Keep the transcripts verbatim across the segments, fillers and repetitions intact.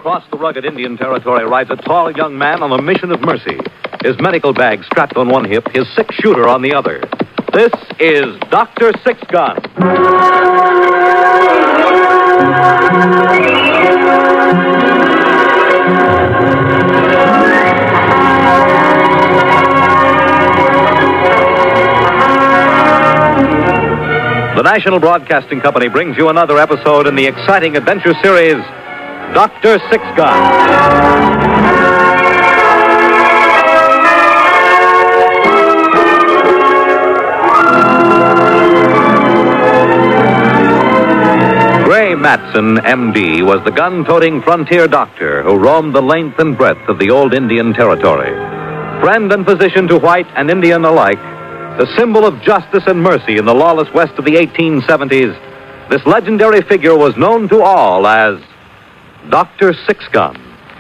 Across the rugged Indian territory rides a tall young man on a mission of mercy. His medical bag strapped on one hip, his six-shooter on the other. This is Doctor Six Gun. The National Broadcasting Company brings you another episode in the exciting adventure series, Doctor Six Gun. Gray Matson, M D, was the gun-toting frontier doctor who roamed the length and breadth of the old Indian territory. Friend and physician to white and Indian alike, the symbol of justice and mercy in the lawless west of the eighteen seventies, this legendary figure was known to all as Doctor Six Gun.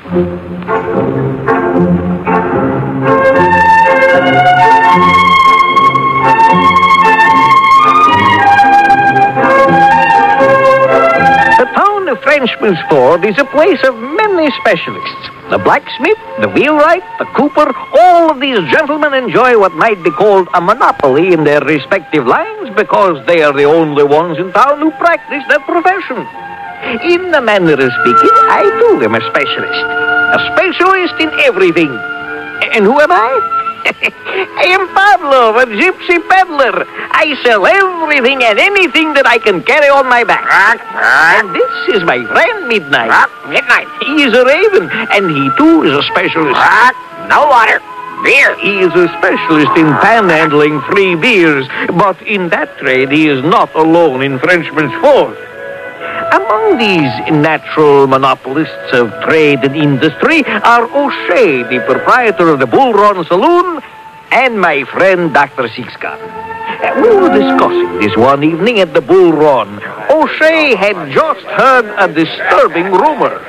The town of Frenchman's Ford is a place of many specialists. The blacksmith, the wheelwright, the cooper, all of these gentlemen enjoy what might be called a monopoly in their respective lines because they are the only ones in town who practice that profession. In the manner of speaking, I too am a specialist. A specialist in everything. And who am I? I am Pablo, a gypsy peddler. I sell everything and anything that I can carry on my back. And this is my friend, Midnight. Midnight. He is a raven, and he too is a specialist. No water. Beer. He is a specialist in panhandling free beers, but in that trade he is not alone in Frenchman's Ford. Among these natural monopolists of trade and industry are O'Shea, the proprietor of the Bull Run Saloon, and my friend Doctor Six Gun. Uh, we were discussing this one evening at the Bull Run. O'Shea had just heard a disturbing rumor.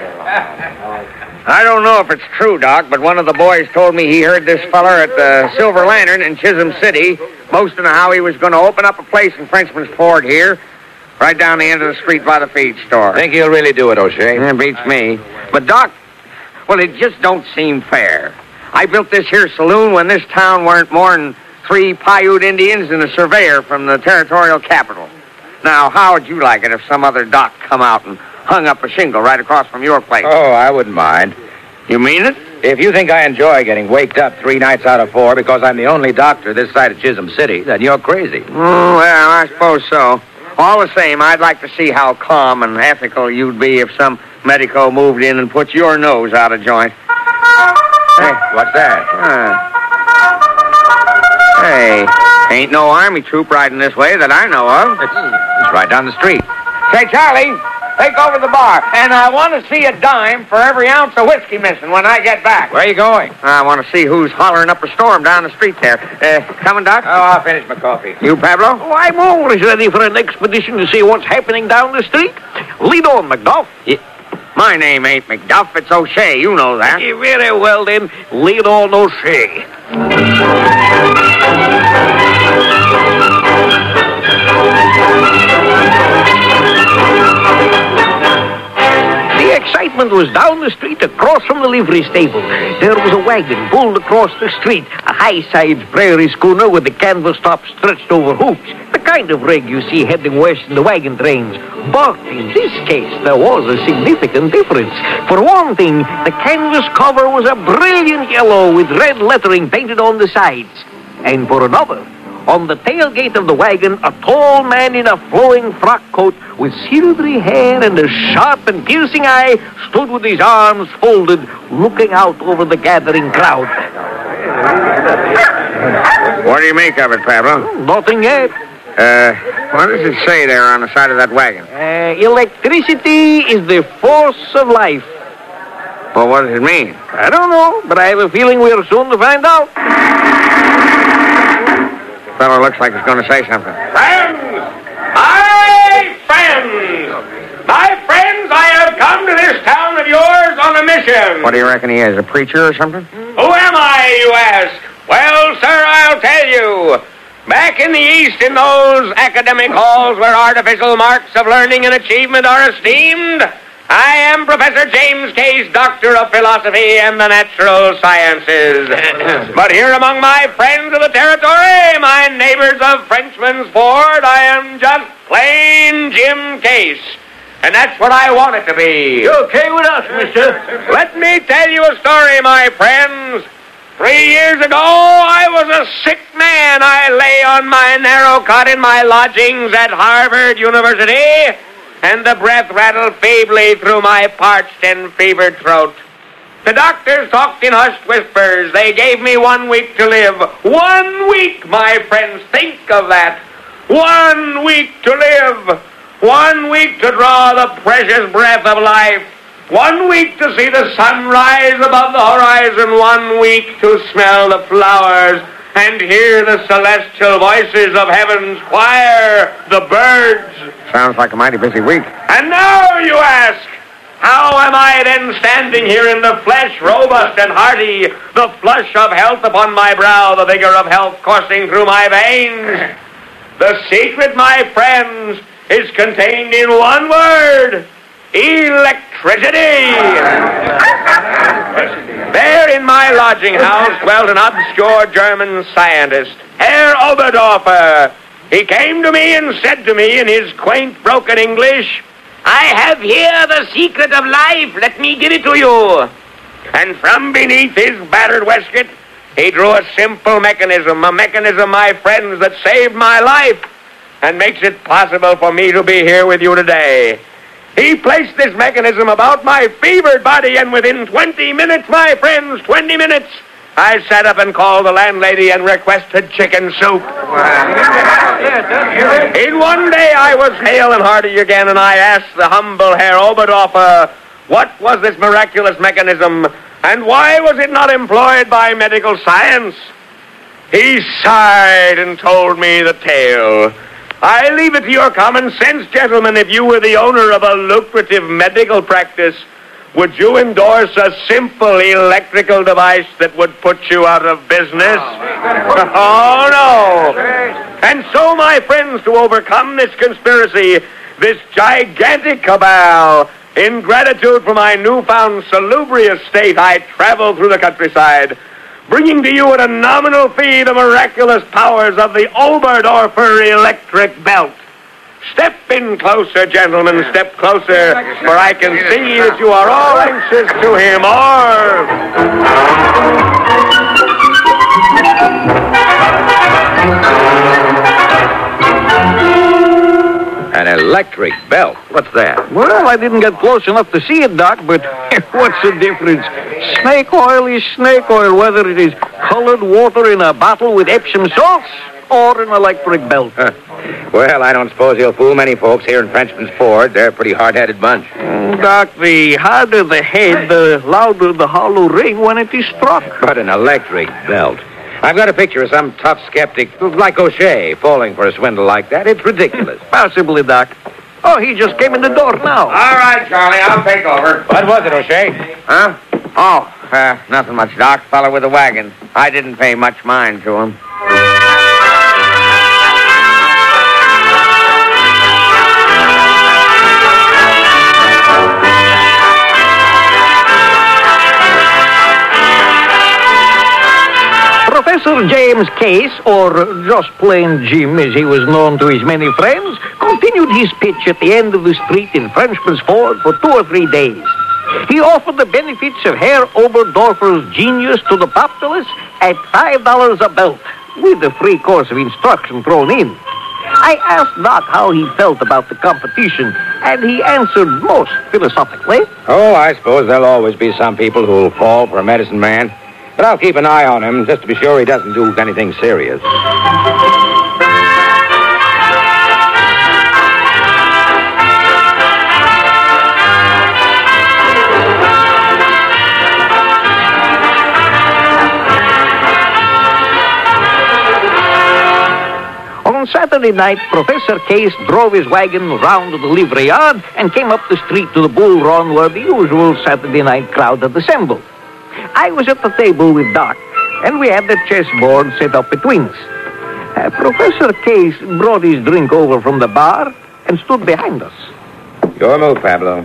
I don't know if it's true, Doc, but one of the boys told me he heard this feller at the Silver Lantern in Chisholm City boasting of how he was going to open up a place in Frenchman's Ford here, right down the end of the street by the feed store. Think he'll really do it, O'Shea? Yeah, beats me. But, Doc, well, it just don't seem fair. I built this here saloon when this town weren't more than three Paiute Indians and a surveyor from the territorial capital. Now, how would you like it if some other doc come out and hung up a shingle right across from your place? Oh, I wouldn't mind. You mean it? If you think I enjoy getting waked up three nights out of four because I'm the only doctor this side of Chisholm City, then you're crazy. Oh, well, I suppose so. All the same, I'd like to see how calm and ethical you'd be if some medico moved in and put your nose out of joint. Hey, what's that? Uh, hey, ain't no army troop riding this way that I know of. It's, it's right down the street. Say, Charlie, take over the bar. And I want to see a dime for every ounce of whiskey missing when I get back. Where are you going? I want to see who's hollering up a storm down the street there. Uh, coming, Doc? Oh, I'll finish my coffee. You, Pablo? Oh, I'm always ready for an expedition to see what's happening down the street. Lead on, McDuff. Yeah. My name ain't McDuff, it's O'Shea. You know that. Yeah, very well, then. Lead on, O'Shea. The excitement was down the street across from the livery stable. There was a wagon pulled across the street, a high-sized prairie schooner with the canvas top stretched over hoops, the kind of rig you see heading west in the wagon trains. But in this case, there was a significant difference. For one thing, the canvas cover was a brilliant yellow with red lettering painted on the sides. And for another, on the tailgate of the wagon, a tall man in a flowing frock coat with silvery hair and a sharp and piercing eye stood with his arms folded, looking out over the gathering crowd. What do you make of it, Pablo? Nothing yet. Uh, what does it say there on the side of that wagon? Uh, electricity is the force of life. Well, what does it mean? I don't know, but I have a feeling we're soon to find out. Fellow looks like he's going to say something. Friends! My friends! My friends, I have come to this town of yours on a mission. What do you reckon he is, a preacher or something? Who am I, you ask? Well, sir, I'll tell you. Back in the East, in those academic halls where artificial marks of learning and achievement are esteemed, I am Professor James Case, Doctor of Philosophy and the Natural Sciences. But here among my friends of the territory, my neighbors of Frenchman's Ford, I am just plain Jim Case. And that's what I want it to be. You okay with us, mister? Let me tell you a story, my friends. Three years ago, I was a sick man. I lay on my narrow cot in my lodgings at Harvard University, and the breath rattled feebly through my parched and fevered throat. The doctors talked in hushed whispers. They gave me one week to live. One week, my friends. Think of that. One week to live. One week to draw the precious breath of life. One week to see the sun rise above the horizon. One week to smell the flowers and hear the celestial voices of heaven's choir, the birds. Sounds like a mighty busy week. And now you ask, how am I then standing here in the flesh, robust and hearty, the flush of health upon my brow, the vigor of health coursing through my veins? The secret, my friends, is contained in one word: electricity. There in my lodging house dwelt an obscure German scientist, Herr Oberdorfer. He came to me and said to me in his quaint, broken English, "I have here the secret of life. Let me give it to you." And from beneath his battered waistcoat, he drew a simple mechanism, a mechanism, my friends, that saved my life and makes it possible for me to be here with you today. He placed this mechanism about my fevered body, and within twenty minutes, my friends, twenty minutes, I sat up and called the landlady and requested chicken soup. In one day, I was hale and hearty again, and I asked the humble Herr Oberdorfer, what was this miraculous mechanism, and why was it not employed by medical science? He sighed and told me the tale. I leave it to your common sense, gentlemen. If you were the owner of a lucrative medical practice, would you endorse a simple electrical device that would put you out of business? Oh, no. And so, my friends, to overcome this conspiracy, this gigantic cabal, in gratitude for my newfound salubrious state, I travel through the countryside, bringing to you at a nominal fee the miraculous powers of the Oberdorfer electric belt. Step in closer, gentlemen, step closer, for I can see that you are all anxious to hear more. An electric belt? What's that? Well, I didn't get close enough to see it, Doc, but what's the difference? Snake oil is snake oil, whether it is colored water in a bottle with Epsom salts or an electric belt. Huh. Well, I don't suppose he'll fool many folks here in Frenchman's Ford. They're a pretty hard-headed bunch. Mm, Doc, the harder the head, the louder the hollow ring when it is struck. But an electric belt. I've got a picture of some tough skeptic like O'Shea falling for a swindle like that. It's ridiculous. Possibly, Doc. Oh, he just came in the door now. All right, Charlie, I'll take over. What was it, O'Shea? Huh? Oh, uh, nothing much, Doc. Fella with the wagon. I didn't pay much mind to him. Professor James Case, or just plain Jim as he was known to his many friends, continued his pitch at the end of the street in Frenchman's Ford for two or three days. He offered the benefits of Herr Oberdorfer's genius to the populace at five dollars a belt, with a free course of instruction thrown in. I asked Doc how he felt about the competition, and he answered most philosophically. Oh, I suppose there'll always be some people who'll fall for a medicine man. But I'll keep an eye on him just to be sure he doesn't do anything serious. On Saturday night, Professor Case drove his wagon round to the livery yard and came up the street to the bull run where the usual Saturday night crowd had assembled. I was at the table with Doc, and we had the chessboard set up between us. Uh, Professor Case brought his drink over from the bar and stood behind us. Your move, Pablo.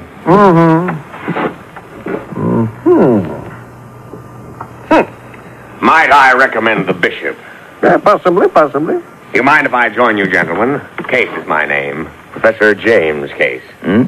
Mm-hmm. Mm-hmm. Might I recommend the bishop? Yeah, possibly, possibly. You mind if I join you, gentlemen? Case is my name. Professor James Case. Hmm?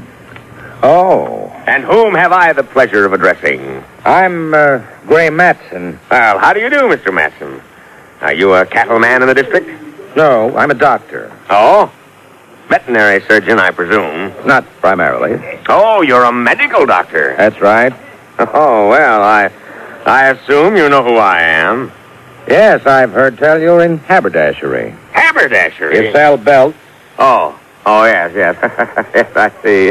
Oh. And whom have I the pleasure of addressing? I'm, uh, Gray Matson. Well, how do you do, Mister Matson? Are you a cattleman in the district? No, I'm a doctor. Oh? Veterinary surgeon, I presume. Not primarily. Oh, you're a medical doctor. That's right. Oh, well, I I assume you know who I am. Yes, I've heard tell you're in haberdashery. Haberdashery? You sell belts. Oh. Oh, yes, yes. Yes, I see.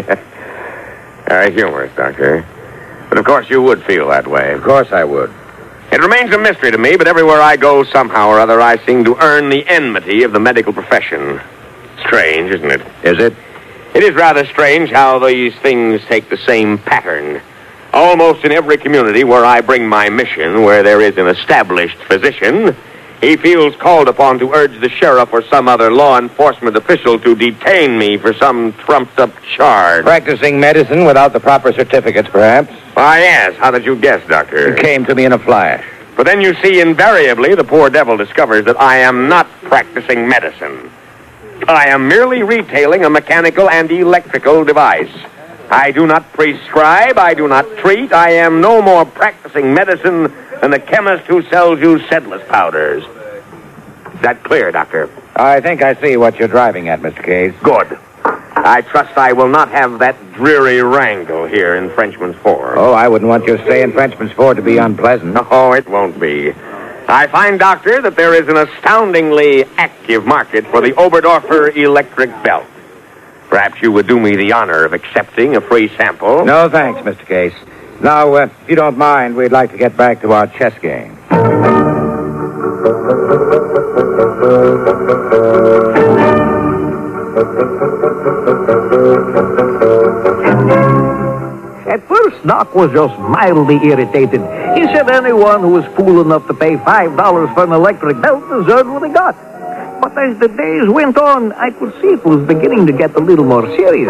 Very humorous, Doctor. But of course you would feel that way. Of course I would. It remains a mystery to me, but everywhere I go, somehow or other, I seem to earn the enmity of the medical profession. Strange, isn't it? Is it? It is rather strange how these things take the same pattern. Almost in every community where I bring my mission, where there is an established physician, he feels called upon to urge the sheriff or some other law enforcement official to detain me for some trumped-up charge. Practicing medicine without the proper certificates, perhaps? Why, yes. How did you guess, Doctor? It came to me in a flash. But then you see, invariably, the poor devil discovers that I am not practicing medicine. I am merely retailing a mechanical and electrical device. I do not prescribe, I do not treat, I am no more practicing medicine than the chemist who sells you seedless powders. Is that clear, Doctor? I think I see what you're driving at, Mister Case. Good. I trust I will not have that dreary wrangle here in Frenchman's Ford. Oh, I wouldn't want your stay in Frenchman's Ford to be unpleasant. Oh, it won't be. I find, Doctor, that there is an astoundingly active market for the Oberdorfer electric belt. Perhaps you would do me the honor of accepting a free sample. No, thanks, Mister Case. Now, uh, if you don't mind, we'd like to get back to our chess game. At first, Doc was just mildly irritated. He said anyone who was fool enough to pay five dollars for an electric belt deserved what he got. But as the days went on, I could see it was beginning to get a little more serious.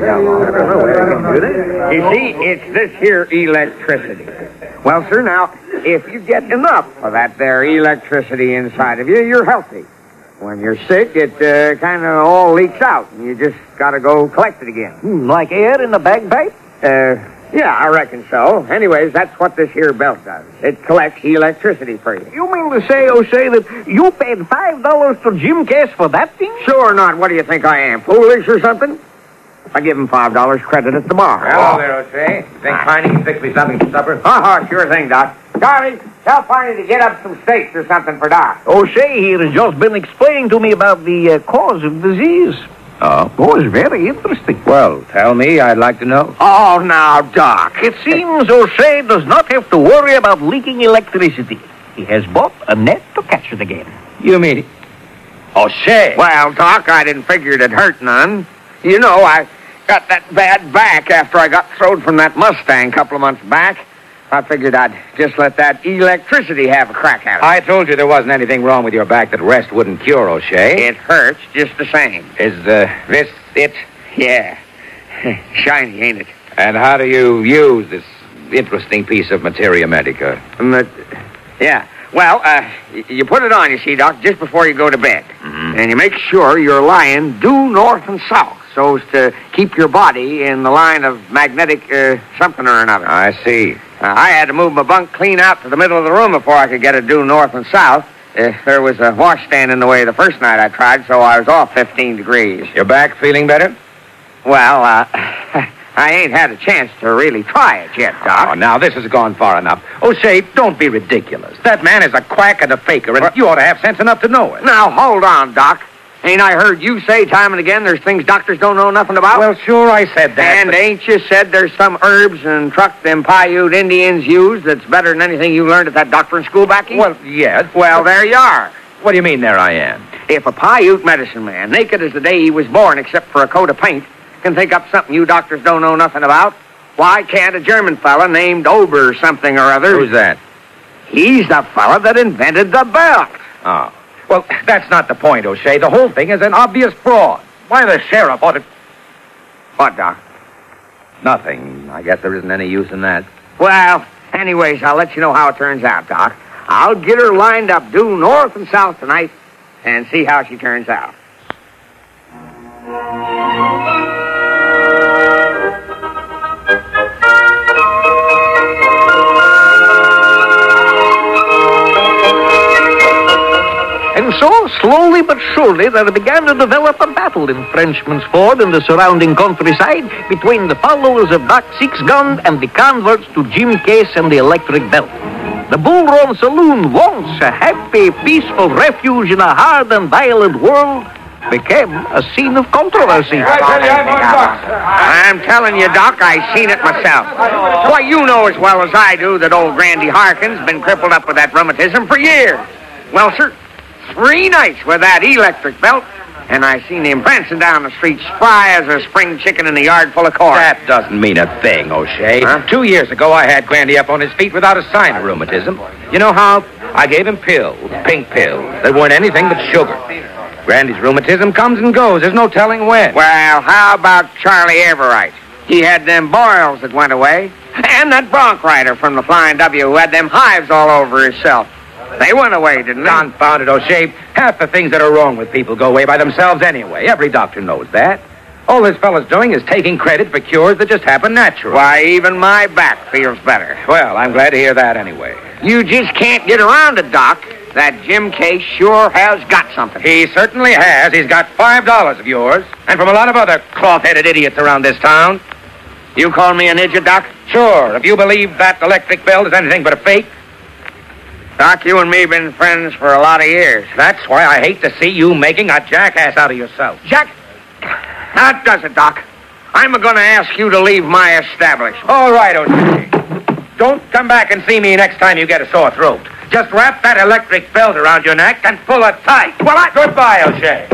You see, it's this here electricity. Well, sir, now, if you get enough of that there electricity inside of you, you're healthy. When you're sick, it uh, kind of all leaks out, and you just got to go collect it again. Hmm, like air in a bagpipe? Uh, yeah, I reckon so. Anyways, that's what this here belt does. It collects electricity for you. You mean to say, O'Shea, that you paid five dollars to Jim Case for that thing? Sure not. What do you think I am, foolish or something? I give him five dollars credit at the bar. Hello there, O'Shea. Think Piney can fix me something for supper? Uh-huh, sure thing, Doc. Charlie, tell Piney to get up some steaks or something for Doc. O'Shea here has just been explaining to me about the uh, cause of disease. Oh? Oh, it's very interesting. Well, tell me. I'd like to know. Oh, now, Doc. It seems O'Shea does not have to worry about leaking electricity. He has bought a net to catch it again. You mean... O'Shea? Well, Doc, I didn't figure it'd hurt none. You know, I got that bad back after I got throwed from that Mustang a couple of months back. I figured I'd just let that electricity have a crack at it. I told you there wasn't anything wrong with your back that rest wouldn't cure, O'Shea. It hurts just the same. Is uh, this it? Yeah. Shiny, ain't it? And how do you use this interesting piece of materia medica? But, yeah. Well, uh, y- you put it on, you see, Doc, just before you go to bed. Mm-hmm. And you make sure you're lying due north and south so as to keep your body in the line of magnetic uh, something or another. I see. Uh, I had to move my bunk clean out to the middle of the room before I could get it due north and south. Uh, there was a washstand in the way the first night I tried, so I was off fifteen degrees. Your back feeling better? Well, uh, I ain't had a chance to really try it yet, Doc. Oh, now, this has gone far enough. O'Shea, don't be ridiculous. That man is a quack and a faker, and What? you ought to have sense enough to know it. Now, hold on, Doc. Ain't I heard you say time and again there's things doctors don't know nothing about? Well, sure, I said that. and but- ain't you said there's some herbs and truck them Paiute Indians use that's better than anything you learned at that doctoring school back east? Well, yes. Well, there you are. What do you mean, there I am? If a Paiute medicine man, naked as the day he was born except for a coat of paint, can think up something you doctors don't know nothing about, why can't a German fella named Ober something or other... Who's that? He's the fella that invented the belt. Oh. Well, that's not the point, O'Shea. The whole thing is an obvious fraud. Why, the sheriff ought to... What, Doc? Nothing. I guess there isn't any use in that. Well, anyways, I'll let you know how it turns out, Doc. I'll get her lined up due north and south tonight and see how she turns out. And so, slowly but surely, there began to develop a battle in Frenchman's Ford and the surrounding countryside between the followers of Doc Six-Gun and the converts to Jim Case and the Electric Belt. The Bull Run Saloon, once a happy, peaceful refuge in a hard and violent world, became a scene of controversy. I'm telling you, Doc, I seen it myself. Why, you know as well as I do that old Grandy Harkin's been crippled up with that rheumatism for years. Well, sir, three nights with that electric belt, and I seen him prancing down the street spry as a spring chicken in a yard full of corn. That doesn't mean a thing, O'Shea. Huh? Two years ago, I had Grandy up on his feet without a sign of rheumatism. You know how? I gave him pills, pink pills. They weren't anything but sugar. Grandy's rheumatism comes and goes. There's no telling when. Well, how about Charlie Everett? He had them boils that went away. And that bronc rider from the Flying W who had them hives all over himself. They went away, didn't they? Confound it, O'Shea. Half the things that are wrong with people go away by themselves anyway. Every doctor knows that. All this fellow's doing is taking credit for cures that just happen naturally. Why, even my back feels better. Well, I'm glad to hear that anyway. You just can't get around it, Doc. That Jim Case sure has got something. He certainly has. He's got five dollars of yours, and from a lot of other cloth-headed idiots around this town. You call me an idiot, Doc? Sure, if you believe that electric belt is anything but a fake. Doc, you and me been friends for a lot of years. That's why I hate to see you making a jackass out of yourself. Jack, that does it, Doc. I'm going to ask you to leave my establishment. All right, O'Shea. Don't come back and see me next time you get a sore throat. Just wrap that electric belt around your neck and pull it tight. Well, I... Goodbye, O'Shea.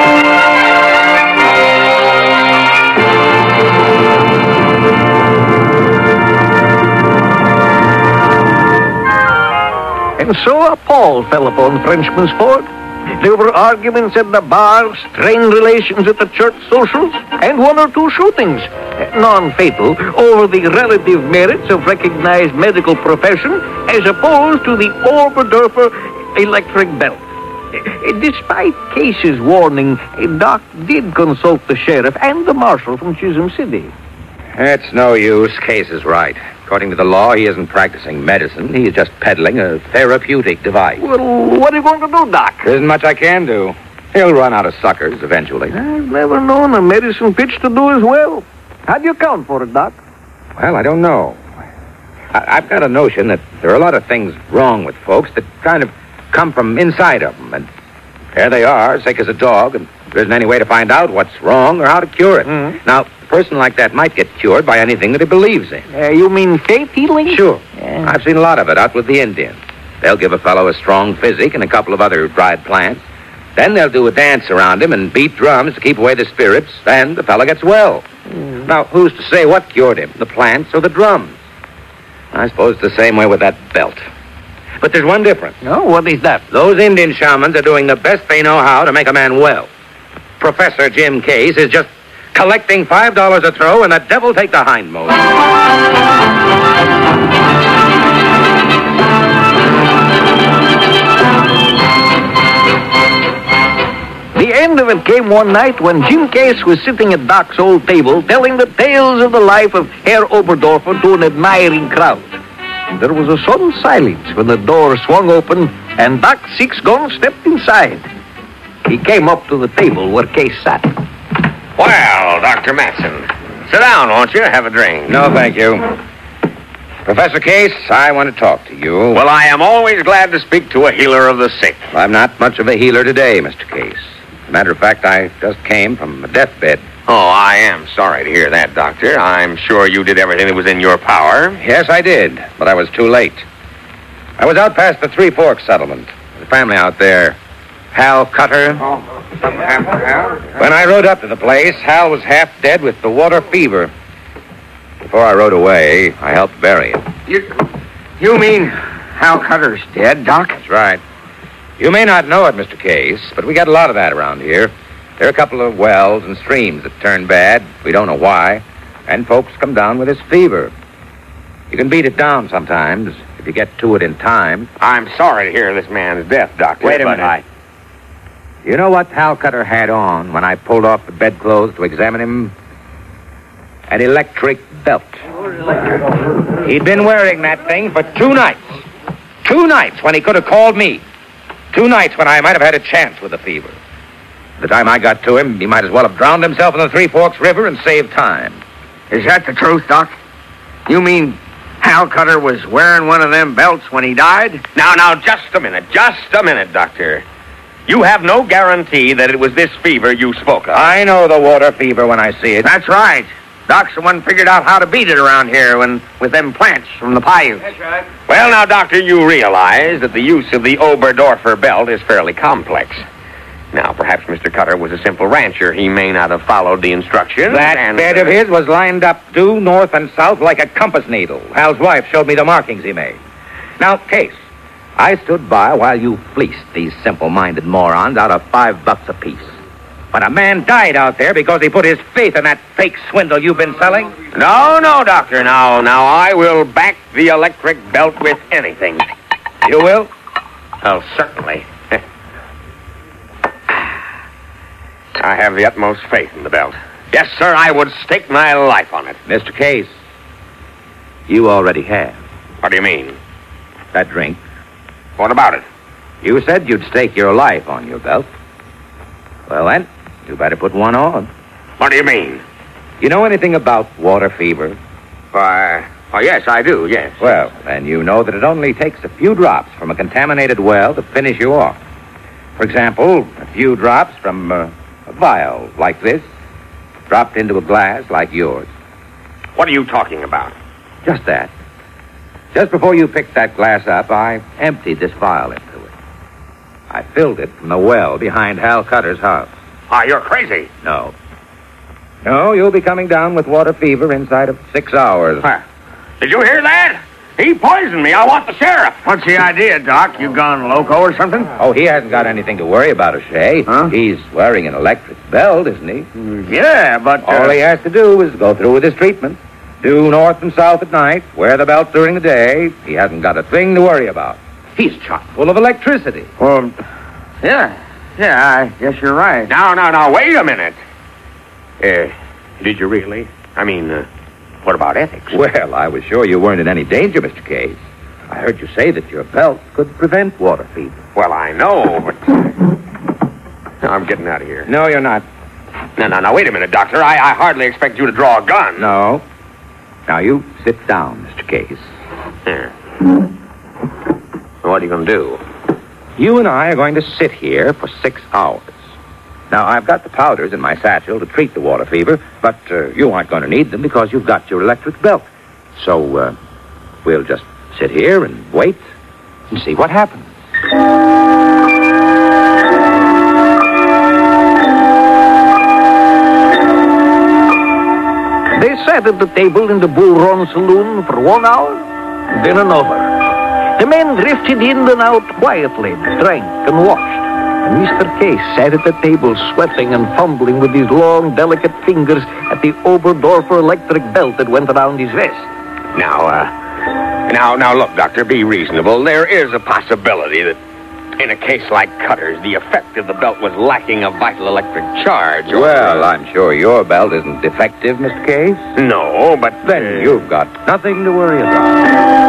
And so a pall fell upon Frenchman's Ford. There were arguments at the bars, strained relations at the church socials, and one or two shootings, non-fatal, over the relative merits of recognized medical profession as opposed to the Oberdorfer electric belt. Despite Case's warning, Doc did consult the sheriff and the marshal from Chisholm City. It's no use. Case is right. According to the law, he isn't practicing medicine. He's just peddling a therapeutic device. Well, what are you going to do, Doc? There isn't much I can do. He'll run out of suckers eventually. I've never known a medicine pitch to do as well. How do you account for it, Doc? Well, I don't know. I- I've got a notion that there are a lot of things wrong with folks that kind of come from inside of them. And there they are, sick as a dog, and there isn't any way to find out what's wrong or how to cure it. Mm-hmm. Now, a person like that might get cured by anything that he believes in. Uh, you mean faith healing? Sure. Yeah. I've seen a lot of it out with the Indians. They'll give a fellow a strong physic and a couple of other dried plants. Then they'll do a dance around him and beat drums to keep away the spirits, and the fellow gets well. Mm. Now, who's to say what cured him, the plants or the drums? I suppose it's the same way with that belt. But there's one difference. No, what is that? Those Indian shamans are doing the best they know how to make a man well. Professor Jim Case is just collecting five dollars a throw, and the devil take the hindmost. The end of it came one night when Jim Case was sitting at Doc's old table telling the tales of the life of Herr Oberdorfer to an admiring crowd. There was a sudden silence when the door swung open and Doc Six-Gun stepped inside. He came up to the table where Case sat. Well, Doctor Matson, sit down, won't you? Have a drink. No, thank you. Professor Case, I want to talk to you. Well, I am always glad to speak to a healer of the sick. I'm not much of a healer today, Mister Case. As a matter of fact, I just came from a deathbed. Oh, I am sorry to hear that, Doctor. I'm sure you did everything that was in your power. Yes, I did, but I was too late. I was out past the Three Forks settlement. The family out there, Hal Cutter. Oh, something happened to Hal? When I rode up to the place, Hal was half dead with the water fever. Before I rode away, I helped bury him. You, you mean Hal Cutter's dead, Doc? That's right. You may not know it, Mister Case, but we got a lot of that around here. There are a couple of wells and streams that turn bad. We don't know why. And folks come down with this fever. You can beat it down sometimes if you get to it in time. I'm sorry to hear this man's death, Doctor. Wait a but minute. I... You know what Hal Cutter had on when I pulled off the bedclothes to examine him? An electric belt. He'd been wearing that thing for two nights. Two nights when he could have called me. Two nights when I might have had a chance with the fever. The time I got to him, he might as well have drowned himself in the Three Forks River and saved time. Is that the truth, Doc? You mean Hal Cutter was wearing one of them belts when he died? Now, now, just a minute. Just a minute, Doctor. You have no guarantee that it was this fever you spoke of. I know the water fever when I see it. That's right. Doc's the one figured out how to beat it around here when with them plants from the Paiutes. That's right. Well, now, Doctor, you realize that the use of the Oberdorfer belt is fairly complex. Now, perhaps Mister Cutter was a simple rancher. He may not have followed the instructions. That and, bed uh, of his was lined up due north and south like a compass needle. Hal's wife showed me the markings he made. Now, Case, I stood by while you fleeced these simple-minded morons out of five bucks apiece. But a man died out there because he put his faith in that fake swindle you've been selling. No, no, Doctor. Now, now, I will back the electric belt with anything. You will? Oh, certainly. I have the utmost faith in the belt. Yes, sir, I would stake my life on it. Mister Case, you already have. What do you mean? That drink. What about it? You said you'd stake your life on your belt. Well, then, you better put one on. What do you mean? You know anything about water fever? Why, oh, yes, I do, yes. Well, then you know that it only takes a few drops from a contaminated well to finish you off. For example, a few drops from uh, a vial like this, dropped into a glass like yours. What are you talking about? Just that. Just before you picked that glass up, I emptied this vial into it. I filled it from the well behind Hal Cutter's house. Ah, you're crazy. No. No, you'll be coming down with water fever inside of six hours. Huh. Did you hear that? He poisoned me. I want the sheriff. What's the idea, Doc? You gone loco or something? Oh, he hasn't got anything to worry about, O'Shea. Huh? He's wearing an electric belt, isn't he? Yeah, but... Uh... All he has to do is go through with his treatment. Due north and south at night, wear the belt during the day. He hasn't got a thing to worry about. He's chock full of electricity. Well, yeah. Yeah, I guess you're right. Now, now, now, wait a minute. Uh, did you really? I mean, uh, what about ethics? Well, I was sure you weren't in any danger, Mister Case. I heard you say that your belt could prevent water fever. Well, I know, but... No, I'm getting out of here. No, you're not. No, no, no, wait a minute, Doctor. I, I hardly expect you to draw a gun. No. Now, you sit down, Mister Case. Here. What are you going to do? You and I are going to sit here for six hours. Now, I've got the powders in my satchel to treat the water fever, but uh, you aren't going to need them because you've got your electric belt. So, uh, we'll just sit here and wait and see what happens. They sat at the table in the Bull Run Saloon for one hour, then another. The men drifted in and out quietly, drank and watched. And Mister Case sat at the table, sweating and fumbling with his long, delicate fingers at the Oberdorfer electric belt that went around his vest. Now, uh, now, now, look, Doctor, be reasonable. There is a possibility that in a case like Cutter's, the effect of the belt was lacking a vital electric charge. Or... Well, I'm sure your belt isn't defective, Mister Case. No, but... Then uh, you've got nothing to worry about.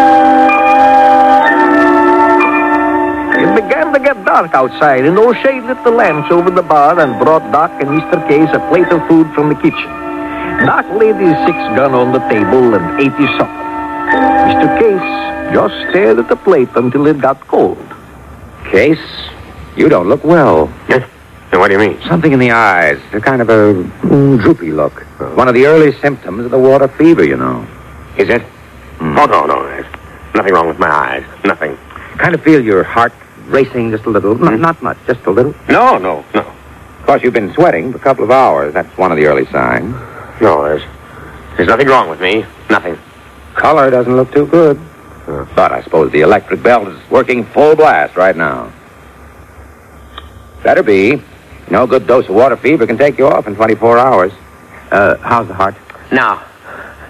It began to get dark outside, and O'Shea lit the lamps over the bar and brought Doc and Mister Case a plate of food from the kitchen. Doc laid his six-gun on the table and ate his supper. Mister Case just stared at the plate until it got cold. Case, you don't look well. Yes? What do you mean? Something in the eyes. A kind of a mm, droopy look. One of the early symptoms of the water fever, you know. Is it? Mm. Oh, no, no. There's nothing wrong with my eyes. Nothing. Kind of feel your heart racing just a little. Mm. N- not much, just a little. No, no, no. Of course, you've been sweating for a couple of hours. That's one of the early signs. No, there's, there's nothing wrong with me. Nothing. Color doesn't look too good. Uh, But I suppose the electric belt is working full blast right now. Better be. No good dose of water fever can take you off in twenty-four hours. Uh, how's the heart? Now,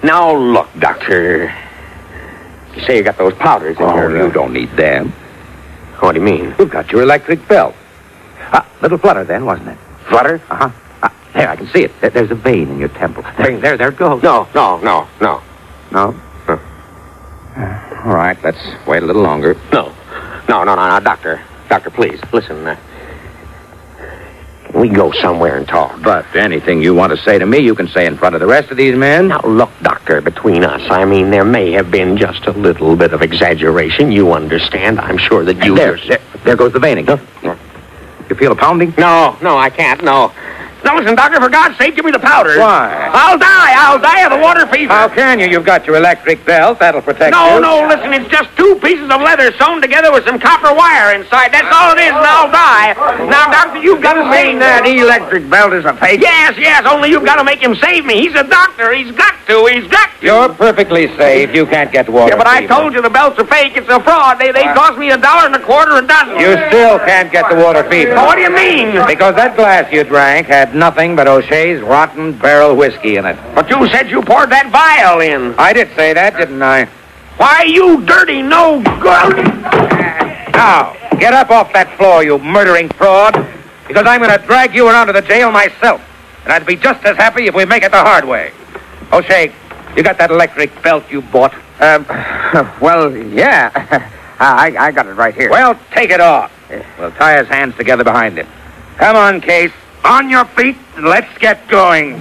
Now, look, Doctor. You say you got those powders in Oh, here. you don't need them. What do you mean? You've got your electric belt. Ah, little flutter then, wasn't it? Flutter? Uh-huh. Ah, there, I can see it. There- There's a vein in your temple. There, there, there it goes. No, no, no, no. No? Huh. Uh, all right, let's wait a little longer. No. No, no, no, no, Doctor. Doctor, please, listen. Uh, can we go somewhere and talk? But anything you want to say to me, you can say in front of the rest of these men. Now, look, Doctor, between us, I mean, there may have been just a little bit of exaggeration. You understand. I'm sure that you... There, there, there goes the vein again. You feel a pounding? No, no, I can't, no. Now, listen, Doctor, for God's sake, give me the powder. Why? I'll die. I'll die of the water fever. How can you? You've got your electric belt. That'll protect No, you. no, listen, it's just two pieces of leather sewn together with some copper wire inside. That's all it is, and I'll die. Now, Doctor, you've got to mean that electric belt is a fake? Yes, yes, only you've got to make him save me. He's a doctor. He's got to. He's got to. You're perfectly safe. You can't get water Yeah, but I fever. told you the belt's a fake. It's a fraud. They they cost me a dollar and a quarter a dozen. You still can't get the water fever. Well, what do you mean? Because that glass you drank had nothing but O'Shea's rotten barrel whiskey in it. But you said you poured that vial in. I did say that, didn't I? Why, you dirty no good. Now, get up off that floor, you murdering fraud, because I'm going to drag you around to the jail myself. And I'd be just as happy if we make it the hard way. O'Shea, you got that electric belt you bought? Um, well, yeah. I, I got it right here. Well, take it off. We'll tie his hands together behind him. Come on, Case. On your feet, and let's get going.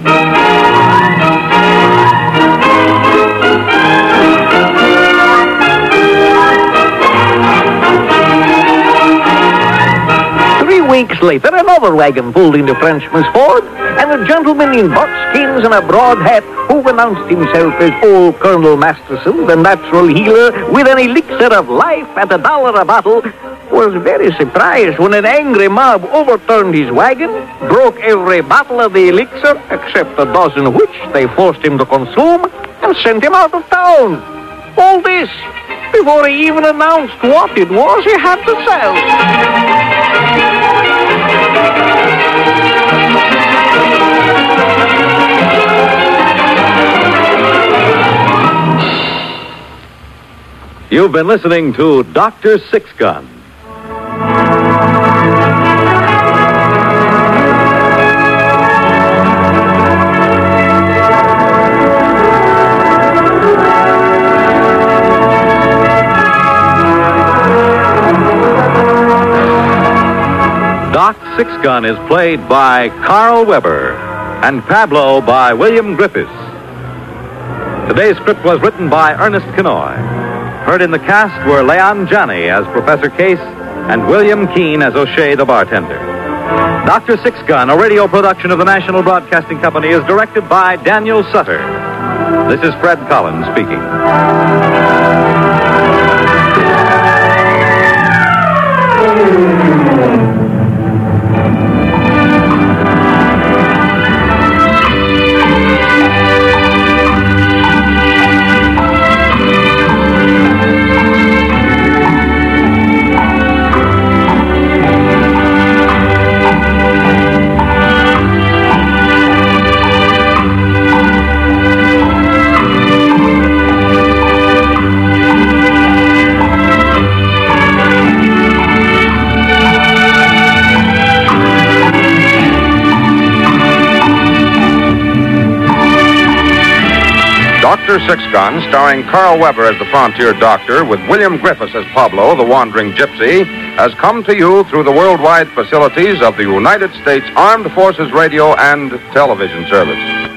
Three weeks later, another wagon pulled into Frenchman's Ford, and a gentleman in buckskins and a broad hat who announced himself as old Colonel Masterson, the natural healer, with an elixir of life at a dollar a bottle, was very surprised when an angry mob overturned his wagon, broke every bottle of the elixir, except a dozen which they forced him to consume, and sent him out of town. All this before he even announced what it was he had to sell. You've been listening to Doctor Sixgun. Doc Sixgun is played by Carl Weber and Pablo by William Griffiths. Today's script was written by Ernest Kenoy. Heard in the cast were Leon Janney as Professor Case and William Keene as O'Shea the bartender. Doctor Sixgun, a radio production of the National Broadcasting Company, is directed by Daniel Sutter. This is Fred Collins speaking. Doctor Sixgun, starring Carl Weber as the frontier doctor, with William Griffiths as Pablo, the wandering gypsy, has come to you through the worldwide facilities of the United States Armed Forces Radio and Television Service.